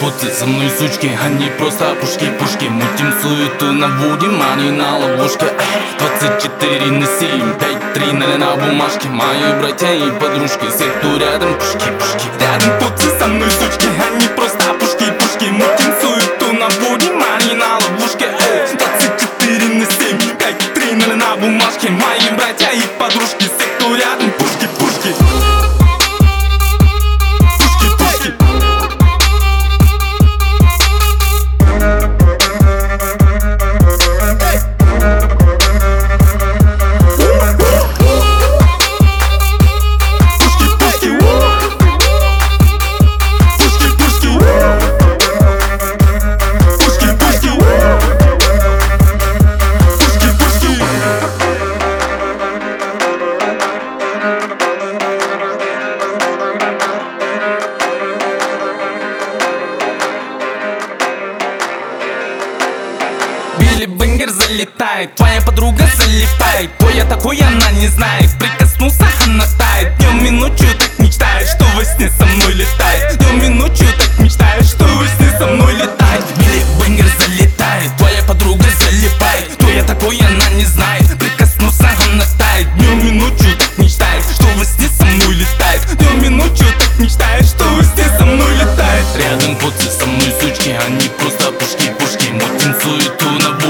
пуцы со мной сучки, они просто пушки-пушки. Мутим суету, наводим, они на ловушке. 24/7, 5-3 на бумажке. Мои братья и подружки, все, кто рядом, пушки-пушки. Рядом пуцы со мной сучки, они просто пушки-пушки. Мутим суету, наводим, они на ловушке. 24/7, 5-3 на бумажке. Мои братья и подружки, все, кто рядом, пушки-пушки. Билли Бенгер залетает, твоя подруга залетает. Кто я такой, она не знает. Прикоснулся, она тает. Днем и ночью так мечтает, что во сне со мной летает. Днем и ночью так мечтает, что во сне со мной летает. Билли Бенгер залетает, твоя подруга залипает. Кто я такой, она не знает. Прикоснулся, она тает. Днем и ночью так мечтает, что во сне со мной летает. Днем и ночью так мечтает, что во сне со мной летает. Рядом пуцы со мной сучки, они просто пушки-пушки. Мутим суету на